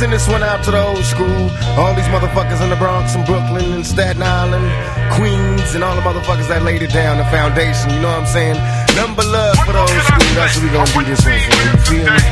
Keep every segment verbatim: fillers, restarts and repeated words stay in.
send this one out to the old school. All these motherfuckers in the Bronx and Brooklyn and Staten Island, Queens, and all the motherfuckers that laid it down, the foundation, you know what I'm saying? Number love for the old school, that's what we gonna do this one for, you feel me?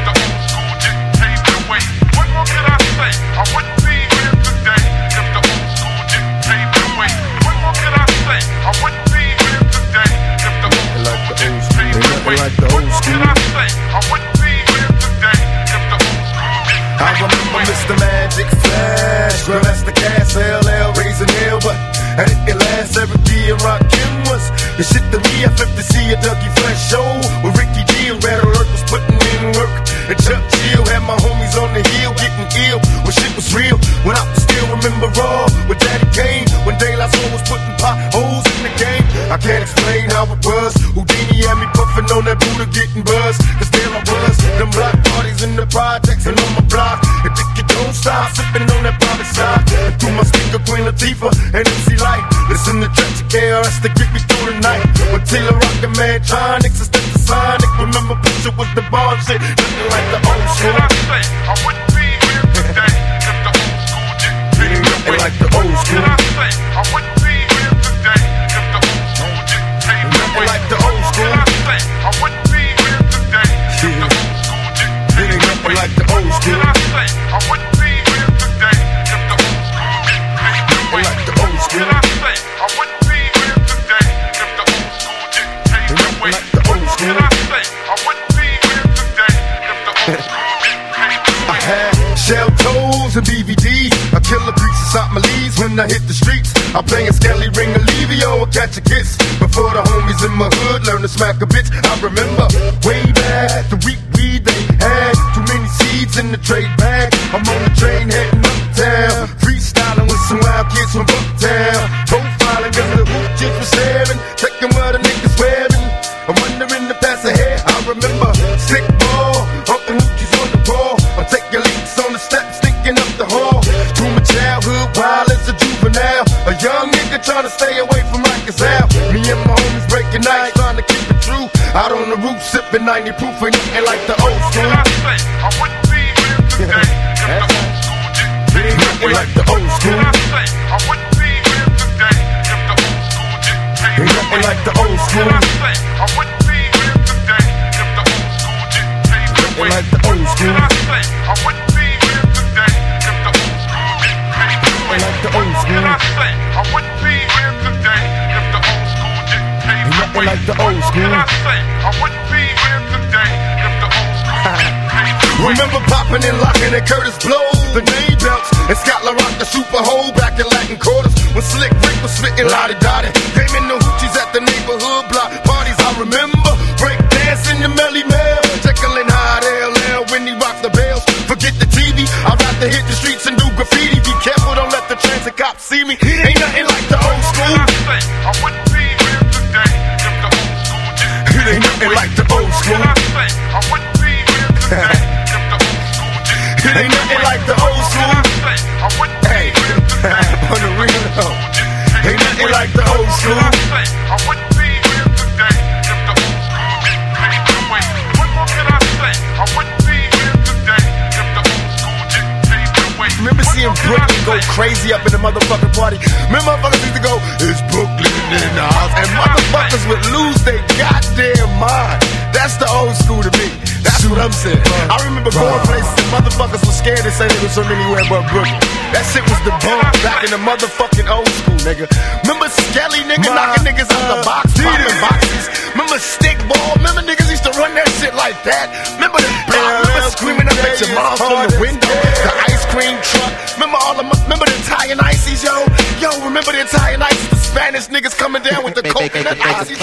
What more can I say? I wouldn't be here today if the old school didn't pave the way. What more can I say? I wouldn't be here today if the old school didn't pave the way. What more can I say? I wouldn't be here today if the old school didn't pave the way. I remember Mister Magic Flash, Grandmaster Cass, L L, raising hell, but I didn't last. Every year Rakim was the shit to me. I flipped to see a Dougie Fresh show with Ricky G and Red Alert was putting in work. And Chuck Chill had my homies on the hill getting ill when shit was real. When I still remember raw with Daddy Kane, when De La Soul was putting potholes in the game. I can't explain how it was. Houdini had me puffing on that Buddha getting buzz. Cause there I was, them black parties in the projects and on my block. And think you don't stop sipping on that private side. And through my speaker, Queen Latifah and M C Light. Listen to Church of K R S to get me through the night. With Taylor Rockin' Mantronics instead of Sonic. Remember Pusha was the bomb shit, nothing like the old school. What can I say? I wouldn't be here today if the old school didn't pave the way. Like the old school. What can I say? I wouldn't be here today if the old school didn't pave the way. Like the old school. What can I say? I wouldn't be here today if the old school didn't pave the way. Like the old school. What can I say? I wouldn't be here today if the old school didn't pave the way. Like the old school. What can I say? I wouldn't be here today if the old school didn't pave the way. Like the old school. What can I say? I wouldn't be here today if the old school didn't pave the way. I had shell toes and D V Ds. I kill the grease inside my leaves when I hit the streets. I'm playing Skelly Ring Olivio or Catch a Kiss. Before the homies in my hood learn to smack a bitch. I remember way back the week weed they had. Too many seeds in the trade bag. I'm on the train heading uptown. Freestyling with some wild kids from Bucktown. Profiling cause the hoop chicks was staring. Checking what the niggas wearing. I'm wondering to pass ahead. I remember stick ball, humping hoochies on the wall. I'm taking leaks on the steps, stinking up the hall. Through my childhood, wild as a juvenile. A young nigga trying to stay away from Rikers out. Me and my homies breaking nights, trying to keep it true. Out on the roof, sipping ninety proof, ain't nothing like the old school. What can I say? I wouldn't be here today if the old school didn't pave the way. Like the old school. What can I say? I wouldn't be here today if the old school didn't pave the way. Like the old school. What can I say? I wouldn't be here today if the old school didn't pave the way. Like the old school. What can I say? I wouldn't be here today if the old school didn't pave the way. Like the old What school. can I say? I wouldn't be here today if the old school didn't pave the way. Like the old school. What can I say? I wouldn't be here today if the old school didn't pave the way. Remember popping and locking and Curtis Blow, the name belts, and Scott LaRock, the super hole back in Latin quarters. When Slick Rick was spitting lottie dottie. Came in the hoochies at the neighborhood block parties. I remember break dancing the Melly Mel, Jekyll and Hyde L L when he rocked the bells. Forget the T V, I'd rather hit the streets and do graffiti. Be careful, don't let the transit cops see me. Ain't nothing like the old school. What can I say? I wouldn't be here today if the old school didn't It ain't nothing like the old school. What can I say? I wouldn't be here today if the old school didn't It ain't nothing like the old school. What can I say? I wouldn't be Hey, here today on the real though. Ain't nothing like the old school. What can I say? I wouldn't be here today if the old school didn't pave the way. What more can I say? I wouldn't be here today if the old school didn't pave the way. Remember seeing Brooklyn go crazy up in the motherfucking party? Remember motherfuckers used to go, it's Brooklyn in the house. And motherfuckers would lose their goddamn mind. That's the old school to me. That's what I'm saying. I remember going places and motherfuckers were scared to say they was from anywhere but Brooklyn. That shit was the bomb back in the motherfucking old school, nigga. Remember Skelly, nigga, knocking niggas out the box, popping boxes. Remember Stickball? Remember niggas used to run that shit like that? Remember the block? Remember screaming up at your mom from the window? The ice cream truck? Remember all the, remember the Italian ices, yo? Yo, remember the Italian ices? The Spanish niggas coming down with the coconut ices?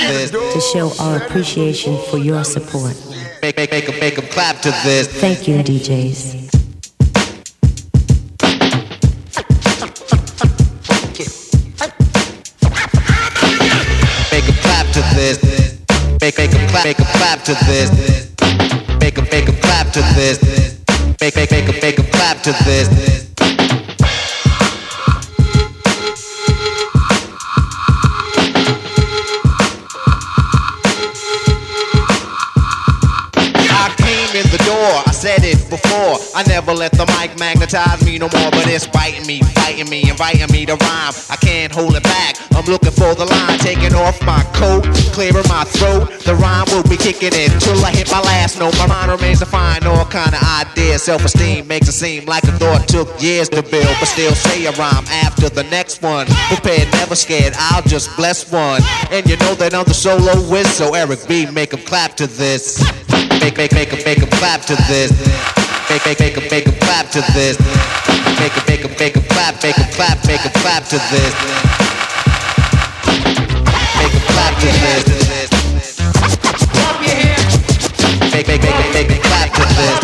To show our appreciation for your support. Make, make, make, 'em, make 'em clap to this. Thank you, D Js. Make 'em clap to this. Make, make 'em clap, make 'em clap to this. Make 'em, make 'em clap to this. Make, make, make 'em, make 'em clap to this. I came in the door, I said it before. I never let the hypnotize me no more, but it's biting me, fighting me, inviting me to rhyme. I can't hold it back, I'm looking for the line, taking off my coat, clearing my throat. The rhyme will be kicking in till I hit my last note. My mind remains to find all kind of ideas. Self-esteem makes it seem like a thought took years to build, but still say a rhyme after the next one. Prepared, never scared, I'll just bless one. And you know that I'm the solo whiz, so Eric B, make 'em clap to this. Make, make, make 'em, make 'em clap to this. Make, make, make 'em, make 'em clap to this. Make 'em, make 'em, make 'em clap, make 'em clap, make 'em clap to this. Make 'em clap to this. Make, make, make 'em, make 'em clap to this.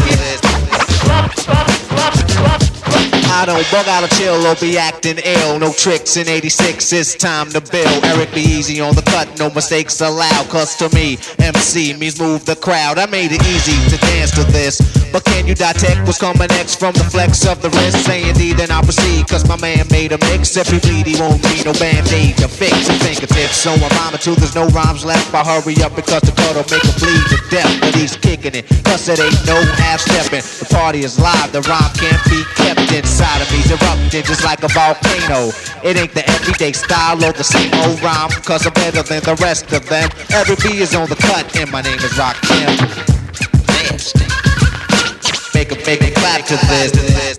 I don't bug out of chill or be acting ill. No tricks in eighty-six, it's time to build. Eric B easy on the cut, no mistakes allowed. Cause to me, M C means move the crowd. I made it easy to dance to this. But can you detect what's coming next from the flex of the wrist? Say indeed, then I'll proceed. Cause my man made a mix. If he bleed, he won't need no band-aid to fix his fingertips. So I'm rhyming till there's no rhymes left. I hurry up because the cut'll make him bleed to death. But he's kicking it, cause it ain't no half-stepping. The party is live, the rhyme can't be kept inside of me's erupting just like a volcano. It ain't the everyday style or the same old rhyme, cause I'm better than the rest of them. Every B is on the cut and my name is Rakim. Nasty. Make 'em, make 'em clap to this.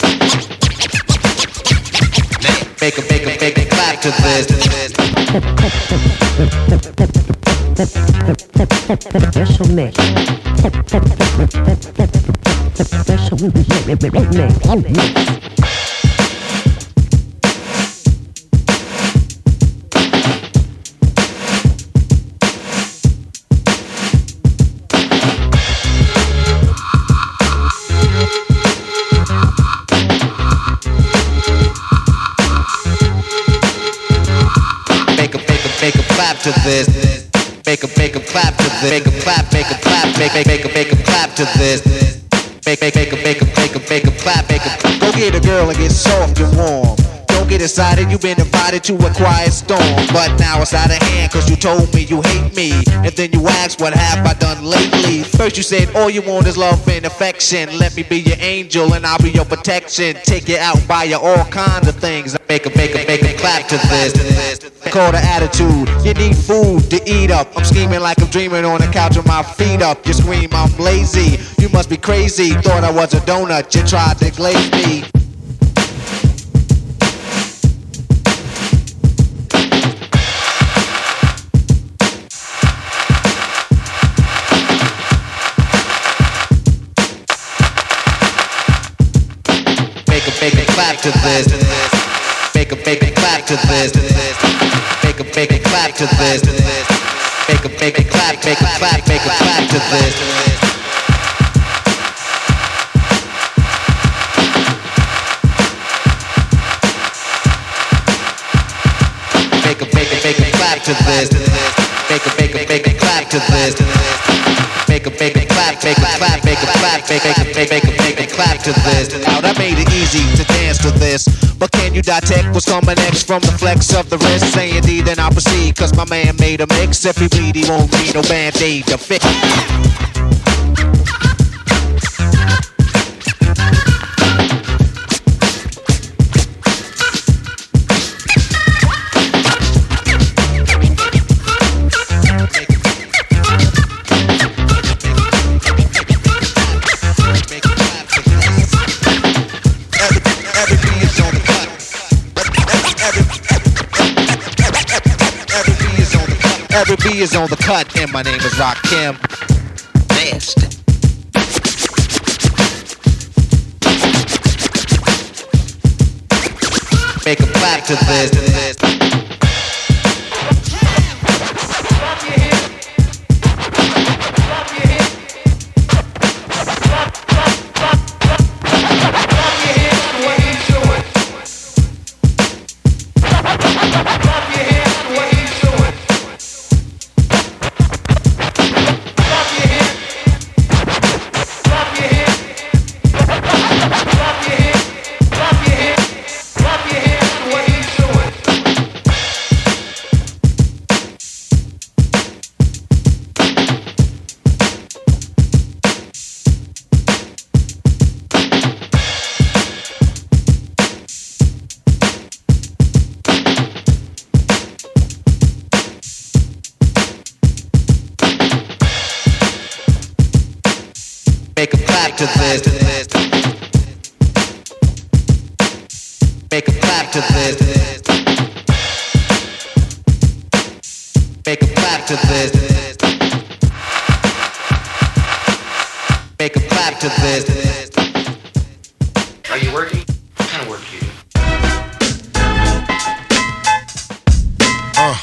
Make 'em, make 'em, make 'em clap to this. Special mix. Special mix. Make 'em clap to this. Make 'em, make 'em clap to this. Make 'em clap, make 'em clap, make, make, make 'em, make 'em clap to this. Make, make, make 'em, make 'em, make 'em, make 'em clap, make 'em. Go get a girl and get soft and warm. Don't get excited, you've been invited to a quiet storm. But now it's out of hand, cause you told me you hate me. And then you asked, what have I done lately? First you said, all you want is love and affection. Let me be your angel and I'll be your protection. Take you out and buy you all kinds of things. Make 'em, make 'em, make 'em clap to this. Call the attitude, you need food to eat up. I'm scheming like I'm dreaming on the couch with my feet up. You scream, I'm lazy, you must be crazy. Thought I was a donut, you tried to glaze me. Make 'em, make 'em clap to this. Make 'em, make 'em clap to this. Make 'em, make 'em clap to this. Make 'em, make 'em clap, make 'em clap, make 'em clap to this. Make 'em, make 'em, make 'em clap to this. Make 'em, make 'em, make 'em clap to this. Make 'em, make 'em clap, make 'em clap, make 'em clap, make 'em, make 'em, make 'em, make 'em clap to this. Now I made it easy to dance to this. But can you detect what's coming next from the flex of the wrist? Say indeed, then I'll proceed, cause my man made a mix. If he bleed, he won't need no band-aid to fix. Every B is on the cut, and my name is Rakim. Nasty. Make 'em clap to this. Make a clap to this. Make a clap to this. Make a clap to this. Are you working? What kind of work do you do? Uh.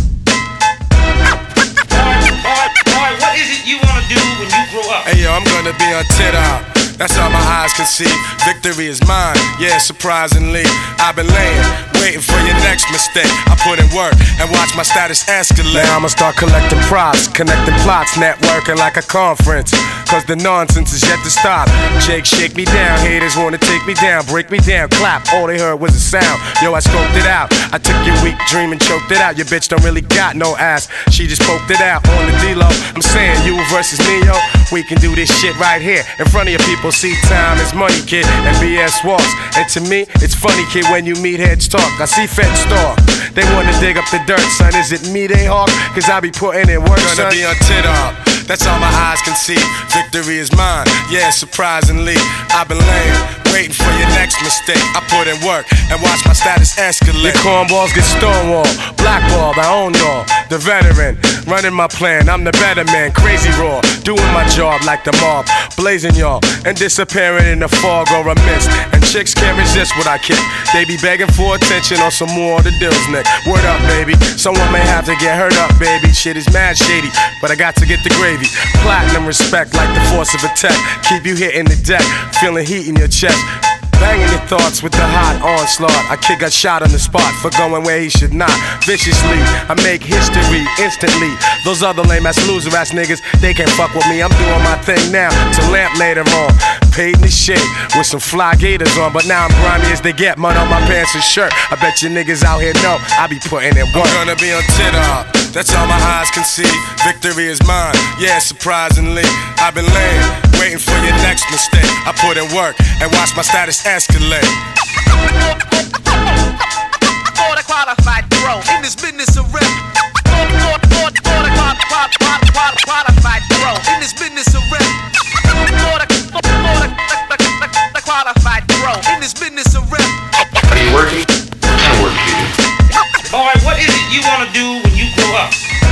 Boy, what is it you want to do when you grow up? Hey yo, I'm gonna be on Twitter. That's all my eyes can see. Victory is mine, yeah, surprisingly. I've been laying, waiting for your next mistake. I put in work and watch my status escalate. Now I'ma start collecting props, connecting plots, networking like a conference. Cause the nonsense is yet to stop. Jake, shake me down, haters wanna take me down, break me down, clap, all they heard was a sound. Yo, I scoped it out, I took your weak dream and choked it out. Your bitch don't really got no ass, she just poked it out on the D-Lo. I'm saying you versus me, yo, we can do this shit right here in front of your people. See, time is money, kid, and B S walks. And to me, it's funny, kid, when you meet heads talk. I see feds talk, they wanna dig up the dirt, son. Is it me they hawk? Cause I be putting in work, son. Gonna be on tit-up, that's all my eyes can see. Victory is mine, yeah, surprisingly. I've been laying, waiting for your next mistake. I put in work and watch my status escalate. Your cornballs get stonewalled, blackballed, I own y'all. The veteran, running my plan, I'm the better man. Crazy raw, doing my job like the mob. Blazing y'all, and disappearing in the fog or a mist. And chicks can't resist what I kick. They be begging for attention on some more of the deals, Nick. Word up, baby, someone may have to get hurt up, baby. Shit is mad shady, but I got to get the gravy. Platinum respect like the force of a tech. Keep you hitting the deck, feeling heat in your chest. Banging your thoughts with the hot onslaught. I kid got shot on the spot for going where he should not. Viciously, I make history instantly. Those other lame ass loser ass niggas, they can't fuck with me. I'm doing my thing now to lamp later on. Paid in the shit with some fly gators on, but now I'm grimy as they get. Mud on my pants and shirt. I bet you niggas out here know I be putting in work. I'm gonna be on Twitter, that's all my eyes can see. Victory is mine, yeah, surprisingly. I've been laying, waiting for your next mistake. I put in work and watch my status escalate. For the qualified pro in this business of rap. For the qualified pro in this business of rap. For the qualified pro in this business of rap. Are you working? What kind of work do you do? Boy, what is it you want to do when you grow up?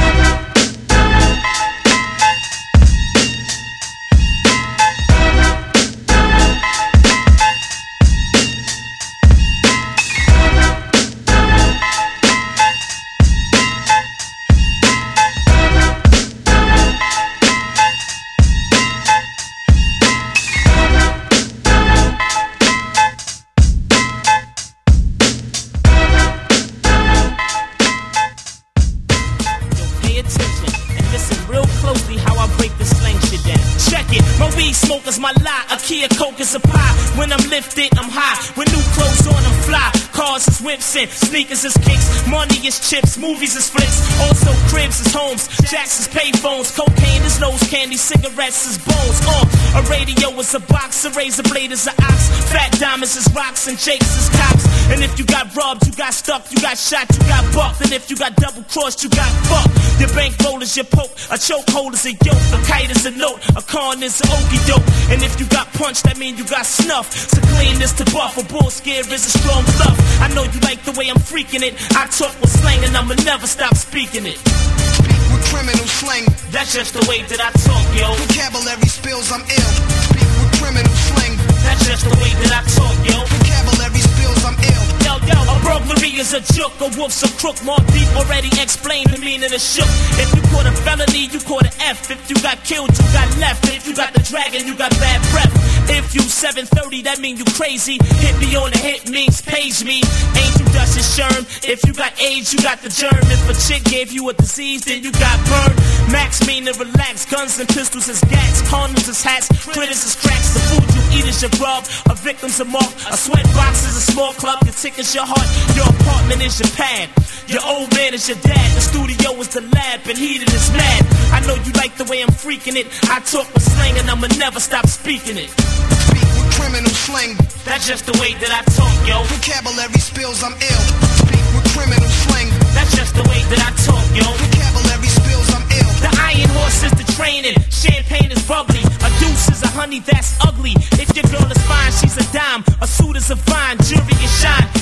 Smokers my lie, a Kia Coke is a pie. When I'm lifted, I'm high. With new clothes on, I'm fly. Cars is whips and sneakers is kicks. Money is chips, movies is flicks. Also cribs is homes, jacks is payphones. Cocaine is nose candy, cigarettes is bones. Uh, a radio is a box, a razor blade is an ox. Fat diamonds is rocks and jakes is cops. And if you got robbed, you got stuck, you got shot, you got bucked. And if you got double crossed, you got fucked. Your bankroll is your poke, a chokehold is a yoke, a kite is a note, a con is an okie doke. And if you got punched, that mean you got snuff. So clean this to buff, a bull scare is a strong bluff. I know you like the way I'm freaking it. I talk with slang and I'ma never stop speaking it. Speak with criminal slang. That's just the way that I talk, yo. Vocabulary spills, I'm ill. Speak with criminal slang. That's just the way that I talk, yo. Vocabulary spills, I'm ill. Yo, yo, a burglary is a joke, a wolf's a crook. More deep already explained the meaning of shook. If you caught a felony, you caught an F. If you got killed, you got left. If you got the dragon, you got bad breath. If you seven thirty, that mean you crazy. Hit me on the hit means page me. Ain't you dust and sherm? If you got AIDS, you got the germ. If a chick gave you a disease, then you got burned. Max mean to relax. Guns and pistols is gats. Condoms is hats. Critters is cracks. The food you eat is your grub. A victim's a mark. A sweat box is a small club. Your ticket's your heart. Your apartment is your pad. Your old man is your dad. The studio is the lab. And heated is mad. I know you like the way I'm freaking it. I talk with slang and I'ma never stop speaking it. Speak with criminal slang. That's just the way that I talk, yo. Vocabulary spills, I'm ill. Speak with criminal slang. That's just the way that I talk, yo. Vocabulary spills, I'm ill. The iron horse is the training. Champagne is bubbly. A deuce is a honey that's ugly. If your girl is fine, she's a dime. A suit is a vine. Jewelry is shine.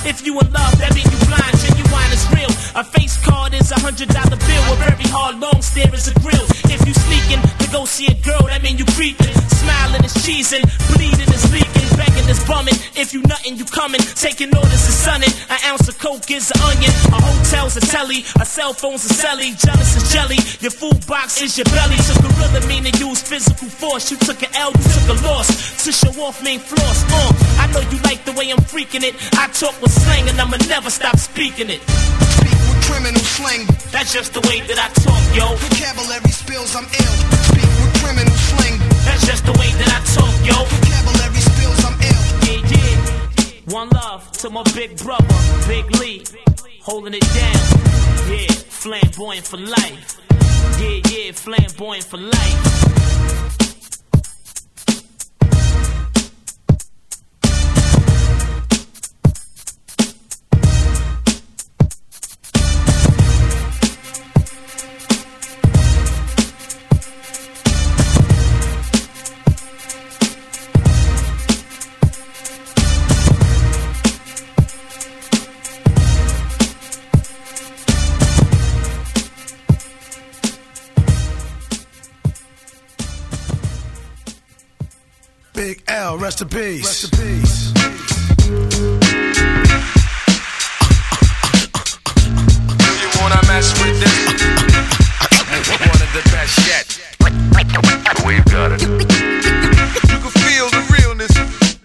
If you in love, that mean you blind, genuine is real. A face card is a hundred dollar bill. A very hard long stare is a grill. If you sneaking to go see a girl, that mean you creeping. Smiling is cheesing, bleeding is leaking, begging is bumming. If you nothing, you coming. Taking orders is sunning. An ounce of coke is an onion. A hotel's a telly. A cell phone's a celly. Jealous is jelly. Your food box is your belly. So gorilla mean to use physical force. You took an L, you took a loss. To show off main floss. Uh, I know you like the way I'm freaking it. I talk with slang and I'ma never stop speaking it. Speak with criminal slang. That's just the way that I talk, yo. Vocabulary spills, I'm ill. Speak with criminal slang. That's just the way that I talk, yo. Vocabulary spills, I'm ill. Yeah, yeah. One love to my big brother, Big Lee. Holding it down. Yeah, flamboyant for life. Yeah, yeah, flamboyant for life. Big L, rest in peace. Rest in peace. You wanna mess with this? One of the best yet. We've got it. You can feel the realness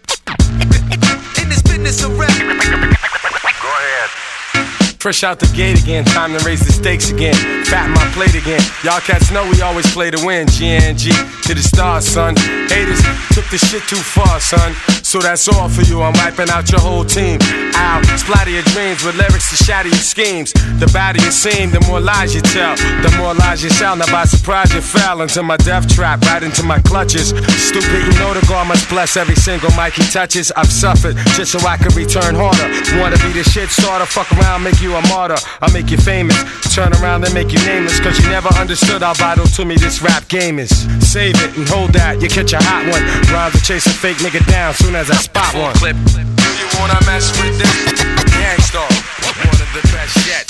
in this business of rap. Go ahead. Fresh out the gate again, time to raise the stakes again. Fat my plate again. Y'all cats know we always play to win. G N G to the stars, son. Haters took the shit too far, son. So that's all for you. I'm wiping out your whole team. Ow, splatter your dreams with lyrics to shatter your schemes. The badder you seem, the more lies you tell. The more lies you shall. Now by surprise you fell into my death trap, right into my clutches. Stupid, you know the God must bless every single mic he touches. I've suffered just so I can return harder. Wanna be the shit starter, fuck around, make you a martyr. I'll make you famous, turn around and make you nameless. Cause you never understood how vital to me this rap game is. Save it and hold that, you catch a hot one. Rhymes to chase a fake nigga down soon as I spot one. Clip. Do you wanna mess with this? Gangstar, one of the best yet.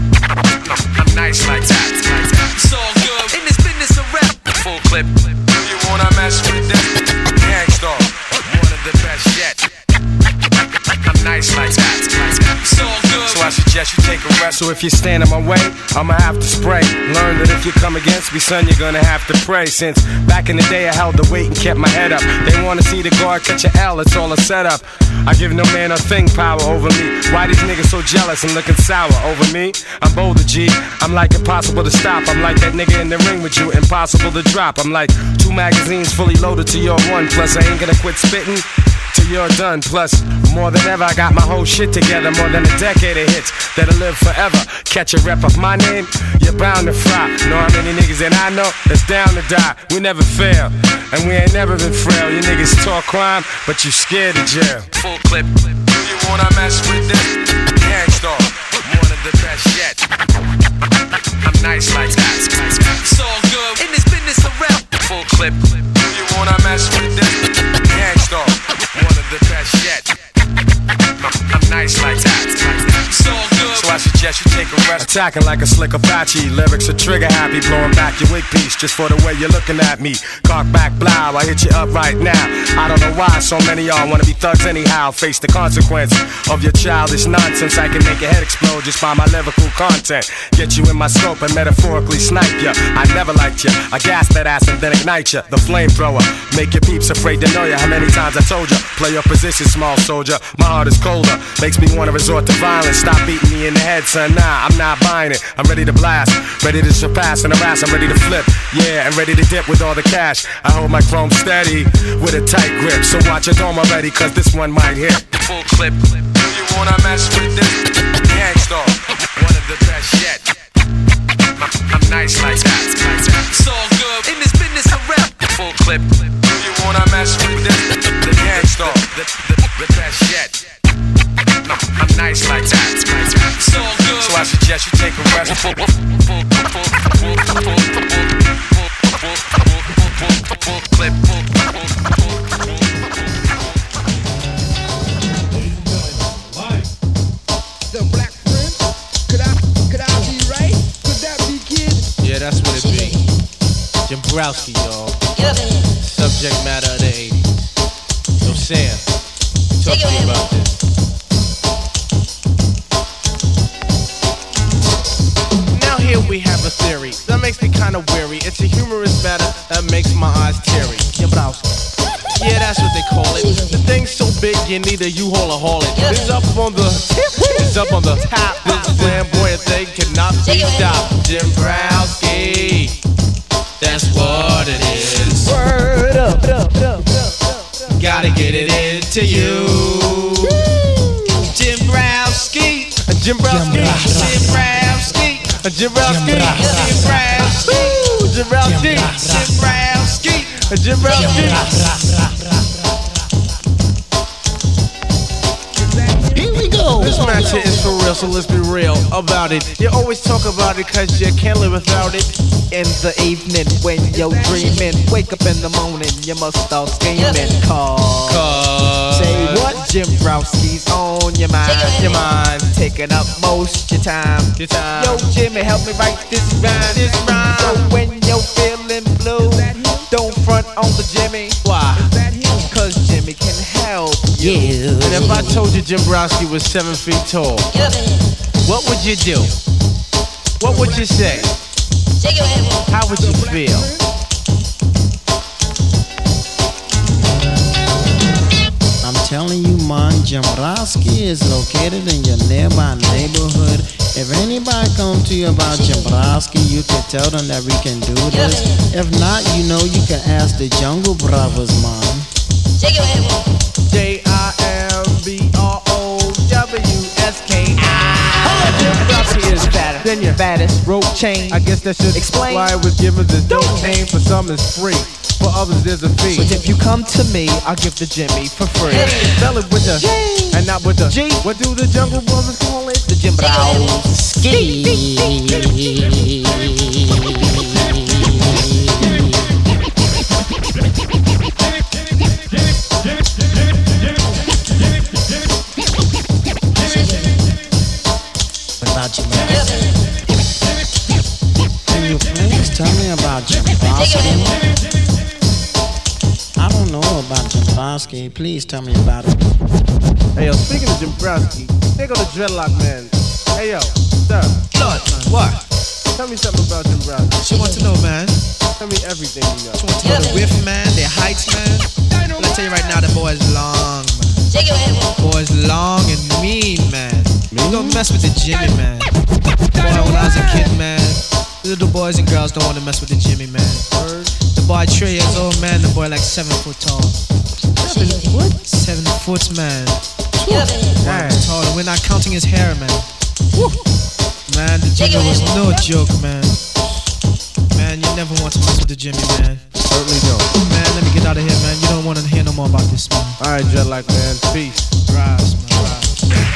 I'm nice like that. It's all good in this business of rap. Full clip. Do you wanna mess with this? Gangstar, one of the best yet. I'm nice like that. It's all good. So I suggest you take a rest. So if you stand in my way, I'ma have to spray. Learn that if you come against me, son, you're gonna have to pray. Since back in the day I held the weight and kept my head up. They wanna see the guard catch a L, it's all a setup. I give no man a thing power over me. Why these niggas so jealous and looking sour over me? I'm bolder, G. I'm like impossible to stop. I'm like that nigga in the ring with you, impossible to drop. I'm like two magazines fully loaded to your one. Plus I ain't gonna quit spitting till you're done. Plus, more than ever, I got my whole shit together. More than a decade of hits that'll live forever. Catch a rep of my name, you're bound to fry. Know how many niggas that I know that's down to die. We never fail, and we ain't never been frail. You niggas talk crime, but you scared of jail. Full clip. Do you wanna mess with this? Gangstar, one of the best yet. I'm nice like that. It's all good in this business of rap. Full clip. Do you wanna mess with this? Gangstar, one of the best yet. I'm nice like that. It's all good. So I suggest you take a rest. Attacking like a slick Apache. Lyrics are trigger happy. Blowing back your wig piece just for the way you're looking at me. Cock back, blow. I hit you up right now. I don't know why so many y'all wanna be thugs anyhow. Face the consequence of your childish nonsense. I can make your head explode just by my lyrical content. Get you in my scope and metaphorically snipe ya. I never liked ya. I gas that ass and then ignite ya. The flamethrower. Make your peeps afraid to know ya. How many times I told ya? Play your position, small soldier. My heart is colder. Makes me wanna resort to violence. Stop beating me in the head, son. Nah, I'm not buying it. I'm ready to blast. Ready to surpass and harass. I'm ready to flip. Yeah, and ready to dip with all the cash. I hold my chrome steady with a tight grip. So watch your dome already, cause this one might hit. Full clip. Do you wanna mess with this? Gangstar, one of the best yet. I'm nice like that. It's all good in this business of rap. Full clip. Do you wanna mess with this? The Gangstar, the, the, the best yet. I'm nice like that. It's all good. So I suggest you take a rest. Full, full, full, full, full, full, full, full clip. Full, full, full, full. Browski, y'all. Subject matter of the eighties. So Sam, talk to me about this. Now here we have a theory that makes me kinda weary. It's a humorous matter that makes my eyes teary. Jim Browski. Yeah, that's what they call it. The thing's so big you need a U-Haul or haul it. It's up on the it's up on the top. This flamboyant thing cannot be stopped. Jim Browski, that's what it is. Word up, up, up, up. Gotta get it into you. Jim Browski, Jim Browski, Jim Browski, Jim Browski, Jim Browski, Jim Browski, Jim Browski. Here we go. This match here is for real, so let's be real about it. You always talk about it cause you can't live without it. In the evening when you're dreaming, wake up in the morning, you must start scheming. Cause, Cause say what? Jim Browski's on your mind, your mind, taking up most your time. Your time. Yo, Jimmy, help me write this rhyme. This rhyme. So when you're feeling blue, don't front on the Jimmy. Why? Cause Jimmy can help you. Yeah. And if I told you Jim Browski was seven feet tall, what would you do? What would you say? How would you feel? I'm telling you, man, Jim Browski is located in your nearby neighborhood. If anybody comes to you about Jim Browski, you can tell them that we can do this. If not, you know you can ask the Jungle Brothers, man. J I M B R O W S K I. Jim Browski is fatter than your fattest rope chain. I guess that should explain why it was given this dope name. For some it's free, for others there's a fee. But if you come to me, I'll give the Jimmy for free. Spell it with the J and not with the G. What do the Jungle Brothers call it? The Jim Browski. About Jim Browski. Can you please tell me about Jim Browski? I don't know about Jim Browski. Please tell me about it. Hey yo, speaking of Jim Browski, they go to Dreadlock Man. Hey yo, sir. Lord, man, what? Tell me something about Jim Browski. She want to know, man. Tell me everything you know. She want to know the width, man, their heights, man. Let me tell you right now, the boy is long, man. Boy is long and mean, man. You don't mess with the Jimmy, man. Boy, when I was a kid, man, little boys and girls don't want to mess with the Jimmy, man. The boy Trey years old, man. The boy like seven foot tall. Seven foot? Seven foot, man. Damn. Tall, and we're not counting his hair, man. Woo. Man, the Jimmy was no joke, man. Man, you never want to mess with the Jimmy, man. Certainly don't. Man, let me get out of here, man. You don't want to hear no more about this, man. Alright, Dreadlock Man. Peace. Rise, man. Rise.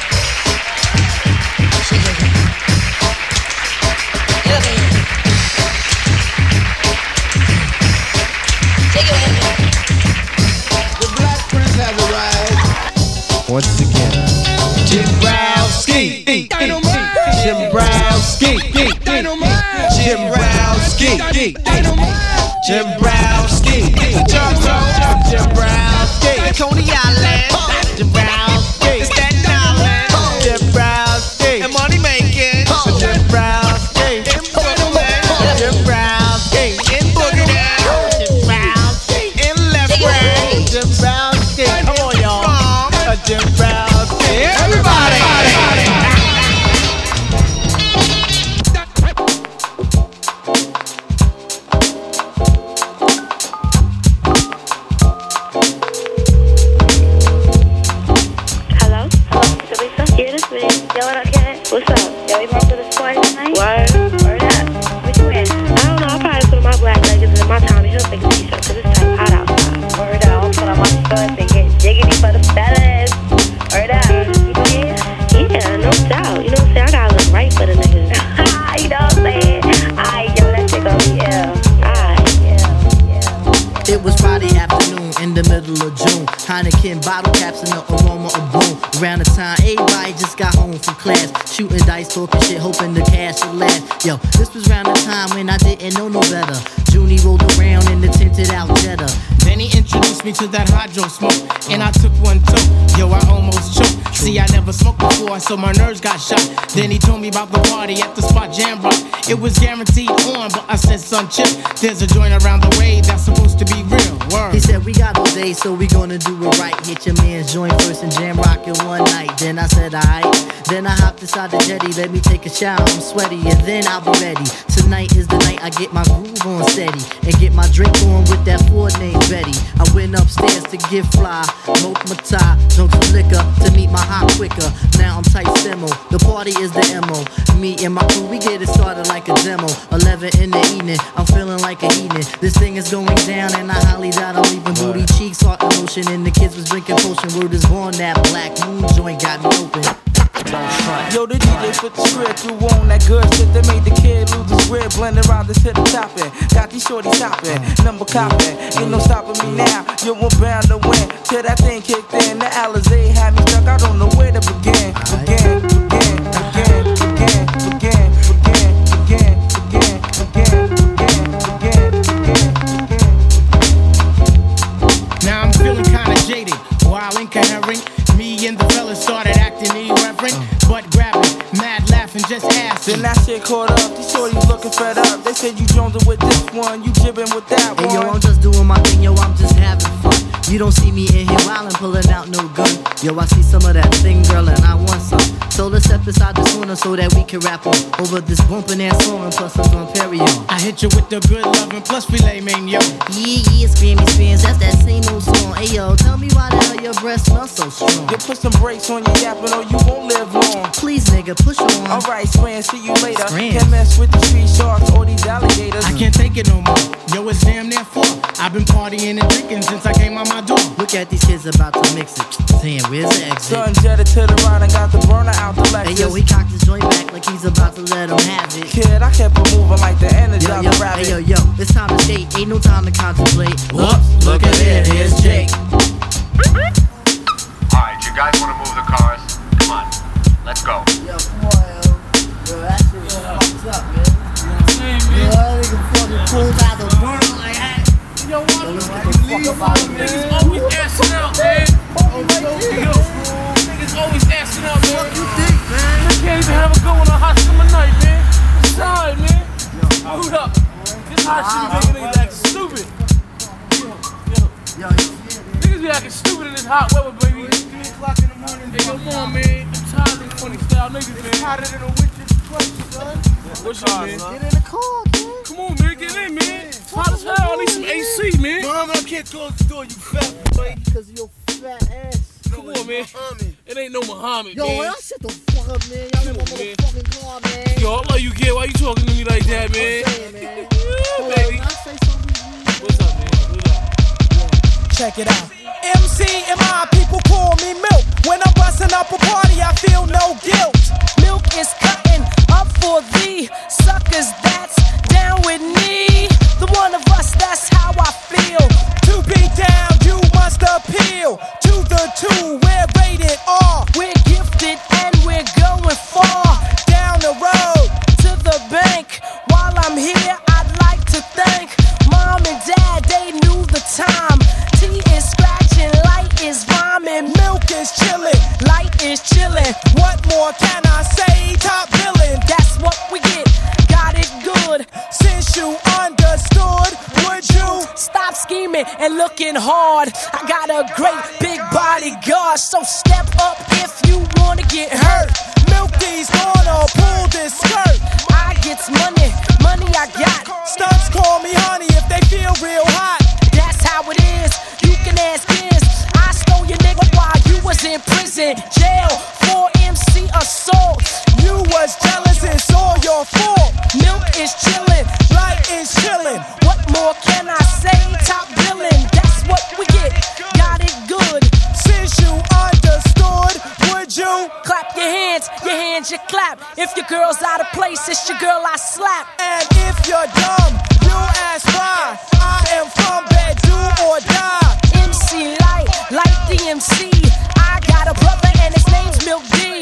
The Black Prince has arrived. Once again. Jim Browski. Jim Browski. Jim Browski. Jim Browski. Jim Browski. Coney Island. Jim Browski. It's that Island. Jim Browski. And money making. Jim Browski. In Brooklyn. Jim Browski. In Boogie Down. Jim Browski. In Left Brain. Jim Browski. Come on, y'all. Jim Browski. Everybody. Hello? Lisa? Yeah, this me. Yo, what up, cat? What's up? Yo, we going to the party tonight? Word? Word up. What you wearing? I don't know. I'll probably put on my black leggings and my Tommy Hilfiger t-shirt because it's type hot outside. Word up. I'll put on my shorts and get jiggity for the fellas. Word up. You yeah? Yeah, no doubt. You know what I'm saying? I gotta look right for the niggas. You know what I'm saying? Aight, yo, that shit gonna be ill. Aight, yeah, yeah. It was Friday afternoon in the middle of June. Heineken bottle caps and the aroma of boom. Around the time everybody Everybody just got home from class, shooting dice, talking shit, hoping the cash would last. Yo, this was round the time when I didn't know no better. Junie rolled around in the tinted out Jetta. Then he introduced me to that hydro smoke, and I took one too. Yo, I almost choked. See, I never smoked before, so my nerves got shot. Then he told me about the party at the spot Jam Rock. It was guaranteed on, but I said, son, chill. There's a joint around the way that's supposed to be real. Word. He said, we got all day, so we gonna do it right. Hit your man's joint first and Jam Rock in one night. Then I said, alright. Then I hopped inside the jetty, let me take a shower, I'm sweaty, and then I'll be ready. Tonight is the night I get my groove on steady, and get my drink on with that Ford named Betty. I went upstairs to get fly, smoked my tie, drunk some liquor to meet my hot quicker. Now I'm tight demo, the party is the M O. Me and my crew, we get it started like a demo. eleven in the evening, I'm feeling like a heathen. This thing is going down and I highly doubt I'm leaving. Booty cheeks, heart emotion, and the kids was drinking potion. Word is born, that black moon joint got me open. Yo, the D J put the script through on that good shit that made the kid lose his grip. Blending around this hip topping. Got these shorties topping, number copping. Ain't no stopping me now. Yo, I'm bound to win. Till that thing kicked in, the Alizé had me stuck. I don't know where to begin. Begin, begin, begin, begin, begin, begin, begin, begin, begin, begin, begin, begin. Now I'm feeling kinda jaded, while incoherent. Me and the fellas started acting irreverent, but grabbing, mad laughing, just asking. Then that shit caught up, these shorties looking fed up. They said you jonesing with this one, you jibbing with that one. Hey yo, I'm just doing my thing, yo, I'm just having fun. You don't see me in here wildin', pulling out no gun. Yo, I see some of that thing, girl, and I want some. So let's step inside this corner so that we can rap on over this bumpin' ass song and plus some Perignon. I hit you with the good loving plus filet mignon. Yeah, yeah, screamy spins, that's that same old song. Hey yo, tell me why the hell your breath smells so strong. You put some brakes on your yapping or you won't live long. Please, nigga, push on. Alright, Scram, see you later. Scram. Can't mess with the street sharks or these alligators. I can't take it no more. Yo, it's damn near four. I've been partying and drinking since I came out my door. Look at these kids about to mix it. Saying, where's the exit? Son jetted to the right and got the burner out the Lexus. Hey yo, he cocked his joint back like he's about to let him have it. Kid, I kept it moving like the Energizer yo, yo, rabbit. Hey yo, yo, it's time to skate. Ain't no time to contemplate. Whoops, look at it, here's Jake. Alright, you guys wanna move the cars? Come on, let's go. Yo, come on, yo. Yo, that shit was fucked up, man. Yo, that nigga fucking pulled out the burner like that. Yo, what? Yo, let's get the fuck up out of here. Niggas always assing out, man. Yo, niggas always assing out, man. What you think, man? You can't even have a good one on hot summer night, man. I'm sorry, man. Hold up. This hot shit making niggas act stupid. Yo, yo. Yo, niggas be acting stupid in this hot weather, baby. three o'clock in the morning. Hey, come on, man. I'm tired of these funny style niggas, man. It's hotter than a witch's clutch, son. What's up, man? Get in the car, man. Come on, man. Get in, man. It's hot as hell. I need some A C, man. Mom, I can't close the door, you fat boy. Because of your fat ass. Come on, man. It ain't no Muhammad, Yo, man. man, shut the fuck up, man. Y'all in my motherfucking car, man. Yo, I love you, kid. Why you talking to me like that, man? I'm saying, man. Yeah, baby. Can I say something to you? What's up, man? What's up? Check it out. M C and my people call me Milk. When I'm busting up a party, I feel no guilt. Milk is cutting up for the suckers that's down with me. The one of us, that's how I feel. To be down, you must appeal to the two. We're rated R. We're gifted and we're going far. Down the road to the bank. While I'm here, I'd like to thank Mom and Dad, they knew the time. T is scratching, light is rhyming, milk is chilling, light is chilling. What more can I say? Top billing, that's what we get. Got it good. Since you understood, would you stop scheming and looking hard? I got a great big bodyguard, so step up if you wanna get hurt. Milky's gonna pull this skirt. I gets money, money I got. Stunts call me honey if they feel real hot. That's how it is. You can ask kids. I stole your nigga while you was in prison, jail for M C assault. You was jealous, it's all your fault. Milk is chillin', light is chillin'. What more can I say? Top billing, that's what we get. Got it good. Since you understood, would you clap your hands? Your hands you clap. If your girl's out of place, it's your girl I slap. And if you're dumb, you ask why. I am from bed, do or die. M C Light, like the M C. I got a brother and his name's Milk D.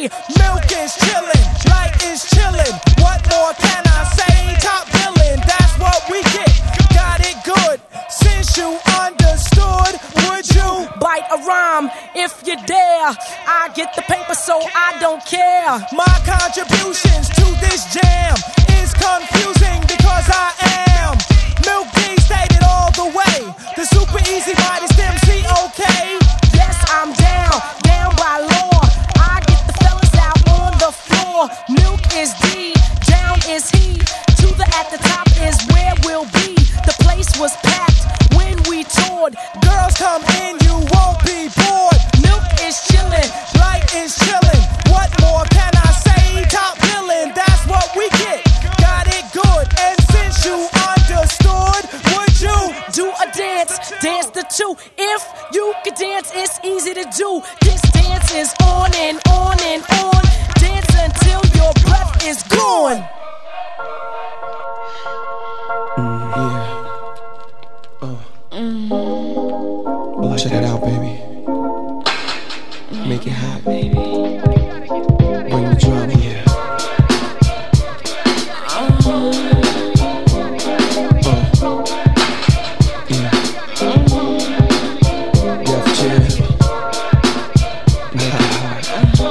see, milk is chillin', light is chillin'. What more can I say? Top billin', that's what we get. Got it good, since you understood. Would you bite a rhyme if you dare? I get the paper, so I don't care. My contributions to this jam is confusing because I am Milk D, stated all the way. The super easy modest M C, okay? Yes, I'm down, down by law. I get the fellas out on the floor. Milk is D, down is he. To the at the top is where we'll be. The place was packed when we toured. Girls come in, you won't be bored. Milk is chillin', light is chillin'. What more can I say? Top billin', that's what we get. Got it good, and since you understood, would you do a dance? Dance the two. If you could dance, it's easy to do. This dance is on and on and on. Dance until your breath is gone. Mm, yeah. Uh. Well, check it out, baby. Make it hot, baby. Bring the drama, yeah. Uh. Yeah. Def Jam. Make it hot.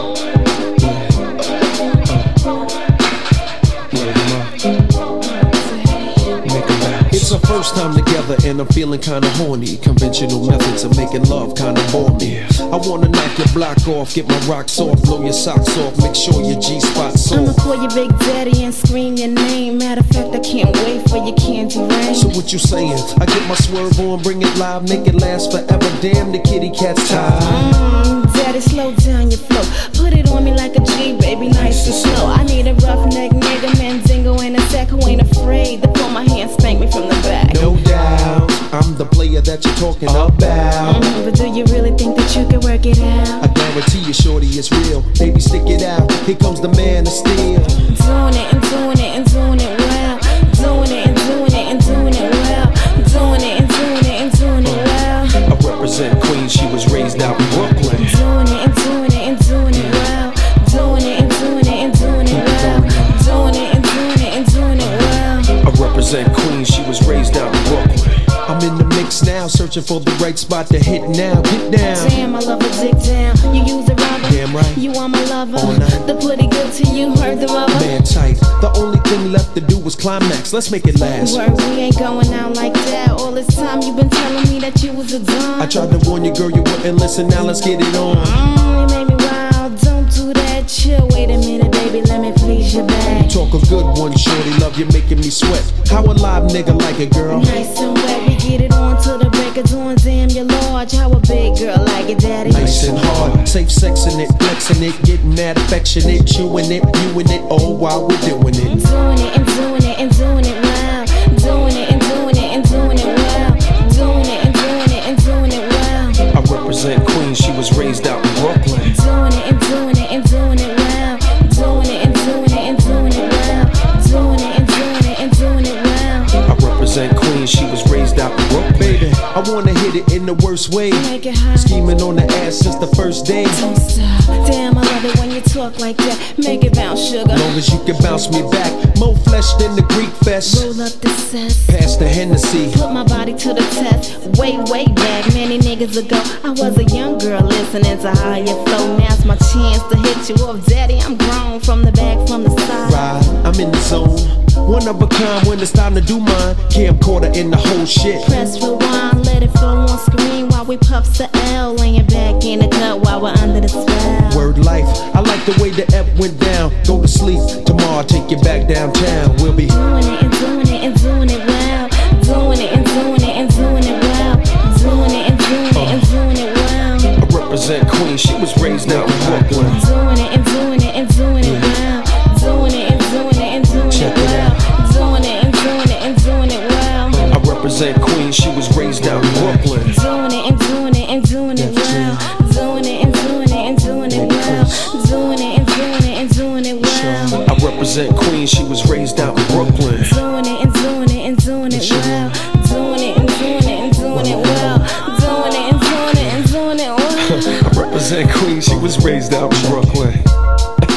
It's our first time together and I'm feeling kinda horny. Conventional methods of making love kinda bore me. I wanna knock your block off, get my rocks off, blow your socks off, make sure your G-spot's I'ma off. call your big daddy and scream your name. Matter of fact, I can't wait for your candy rain. So what you saying? I get my swerve on, bring it live, make it last forever. Damn, the kitty cat's tired. Mm, daddy, slow down your flow. Put it on me like a G, baby, nice and slow. I need a roughneck nigga, Mandingo and a sack who ain't afraid to pull my hand, spank me from the back. No doubt, I'm the player that you're talking about. Mm, but do you really think that you can work it out? I guarantee you, shorty, it's real. Baby, stick it out. Here comes the man of steel. Doing it and doing it and doing it well. Doing it and doing it and doing it well. Doing it and doing it and doing it well. I represent Queens, she was raised out in Brooklyn. Doing it and doing it and doing it well. Doing it and doing it and doing it well. Doing it and doing it and doing it well. I represent Queens, she was raised out in Brooklyn. I'm in the mix now, searching for the right spot to hit now. Get down. Damn, I love a dick down. You use a rubber. Damn right. You are my lover. All night. The pretty good to you, heard the rubber. Man tight. The only thing left to do was climax. Let's make it last. Word, we ain't going out like that. All this time you been telling me that you was a dumb. I tried to warn you, girl, you wouldn't listen. Now let's get it on. Mm, you made me wild. Don't do that. Chill. Wait a minute, baby. Let me please your back. Talk a good one, shorty. Love you making me sweat. How a live nigga like it, girl? Nice and wet. We get it on till the break of dawn. Damn, you're large. How a big girl like it, daddy? Nice and hard. Safe sexing it, flexing it, getting that affectionate, chewing it, viewing it, all while we're doing it. Doing it and doing it and doing it well. Doing it and doing it and doing it well. Doing it and doing it and doing it well. I represent Queens, she was raised out in Brooklyn. Doing it and doing it and doing it well. Doing it and doing it and doing it well. Doing it and doing it and doing it well. I represent Queens, she was raised out in Brooklyn. Baby, I wanna hit it in the worst way. Make it hot. Scheming on the ass since the first day. Don't stop. Damn, I love it when you talk like that. Make it bounce, sugar. Long as you can bounce me back. More flesh than the Greek fest. Roll up the cess. Pass the Hennessy. Put my body to the test. Way, way back, many niggas ago, I was a young girl listening to higher flow. Now's my chance to hit you up, daddy. I'm grown from the back, from the side. Right, I'm in the zone. One of a kind when it's time to do mine. Camcorder in the whole shit. Press rewind, let it flow on screen while we puffs the L. Laying back in the cut while we're under the spell. Word life, I like the way the ep went down. Go to sleep, tomorrow I'll take you back downtown. We'll be doing it and doing it and doing it well. Doing it and doing it and doing it well. Doing it and doing it and doing it well. I represent Queens, she was raised out in Brooklyn. Doing it and doing it and doing it well. Doing it and doing it and doing it well. Doing it and doing it and doing it well. I represent Queens, she was raised out in Brooklyn. Doing it and doing it and doing it well. Doing it and doing it and doing it well. Doing it and doing it and doing it well. I represent Queens, she was raised out in Brooklyn. Doing it and doing it and doing it well. Doing it and doing it and doing it well. Doing it and doing it and doing it well. I represent Queens, she was raised out in Brooklyn.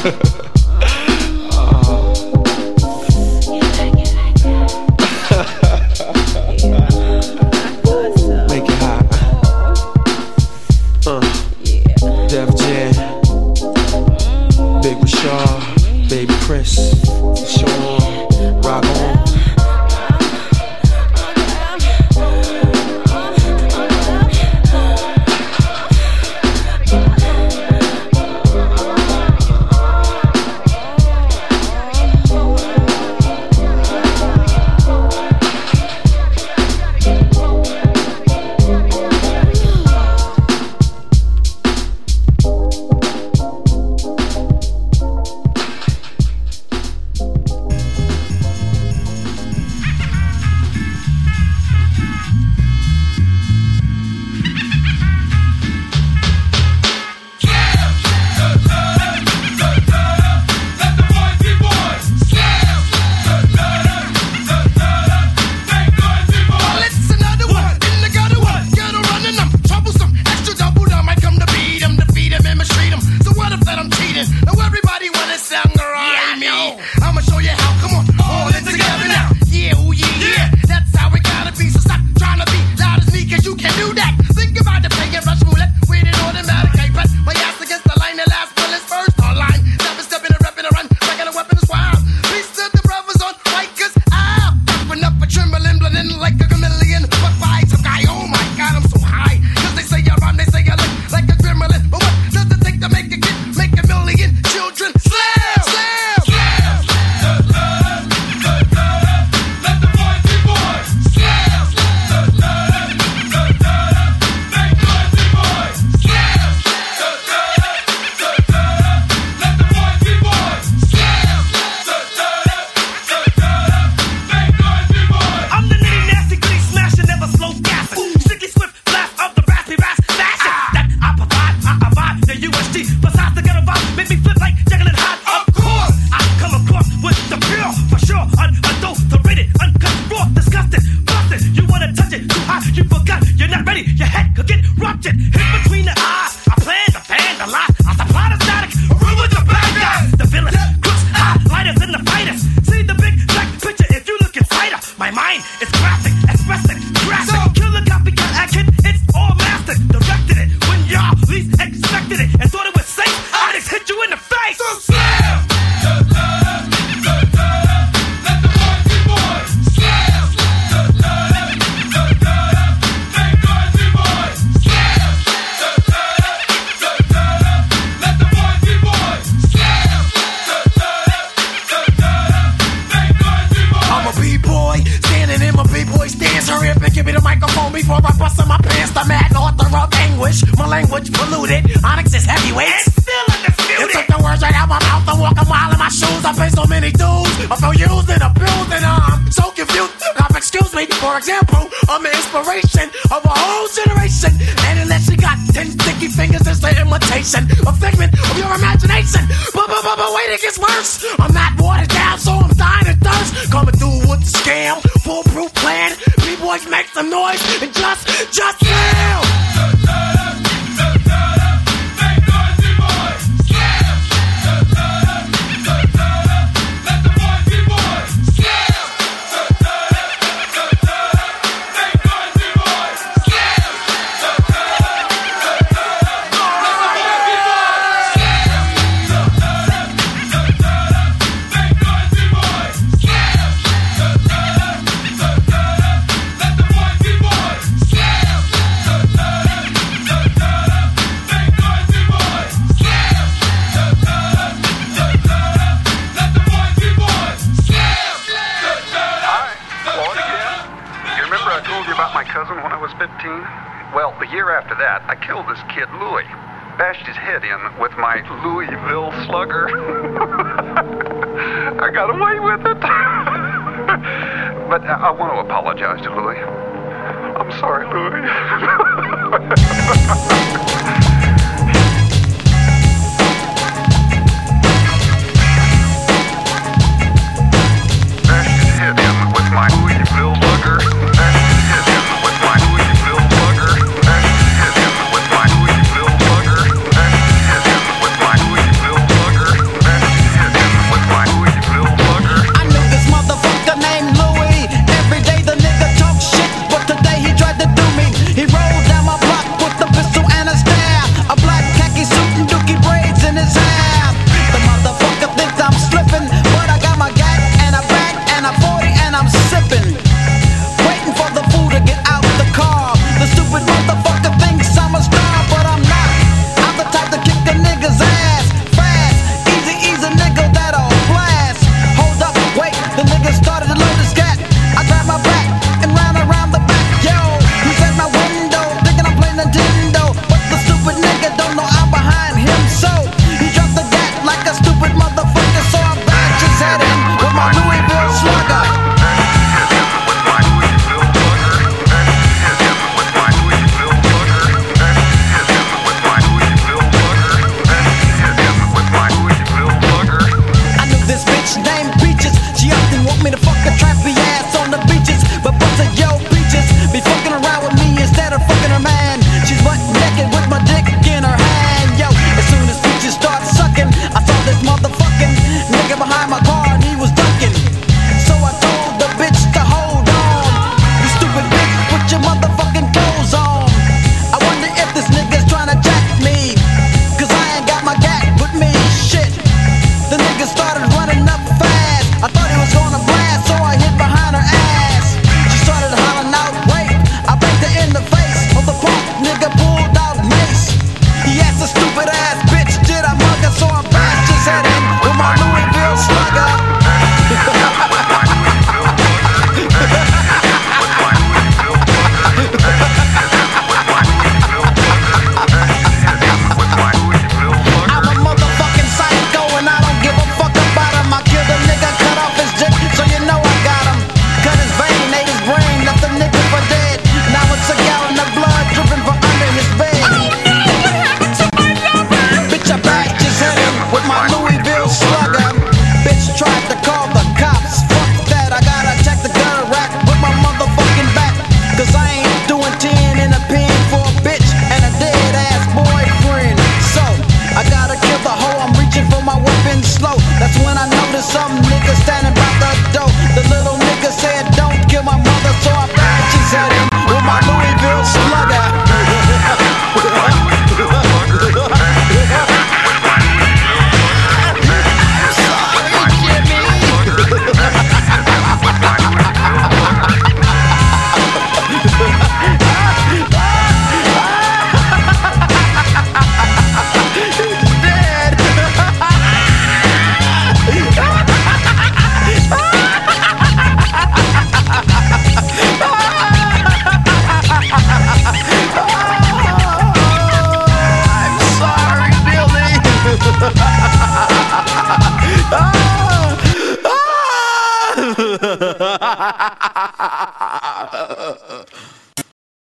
Make it hot. Uh, Def Jam, Big Rashad, Baby Chris, Sean, rock on.